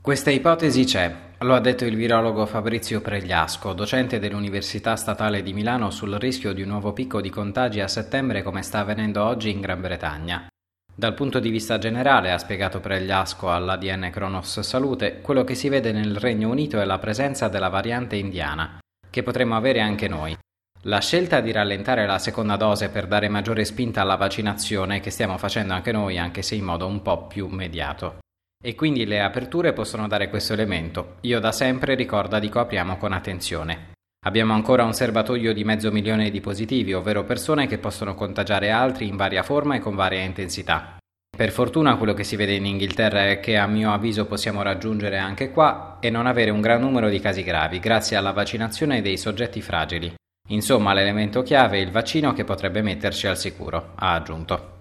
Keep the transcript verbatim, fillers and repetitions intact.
Questa ipotesi c'è, lo ha detto il virologo Fabrizio Pregliasco, docente dell'Università Statale di Milano, sul rischio di un nuovo picco di contagi a settembre come sta avvenendo oggi in Gran Bretagna. Dal punto di vista generale, ha spiegato Pregliasco all'A D N Cronos Salute, quello che si vede nel Regno Unito è la presenza della variante indiana, che potremmo avere anche noi. La scelta di rallentare la seconda dose per dare maggiore spinta alla vaccinazione che stiamo facendo anche noi, anche se in modo un po' più mediato. E quindi le aperture possono dare questo elemento. Io da sempre ricordo dico apriamo con attenzione. Abbiamo ancora un serbatoio di mezzo milione di positivi, ovvero persone che possono contagiare altri in varia forma e con varia intensità. Per fortuna quello che si vede in Inghilterra è che a mio avviso possiamo raggiungere anche qua e non avere un gran numero di casi gravi, grazie alla vaccinazione dei soggetti fragili. Insomma, l'elemento chiave è il vaccino che potrebbe metterci al sicuro, ha aggiunto.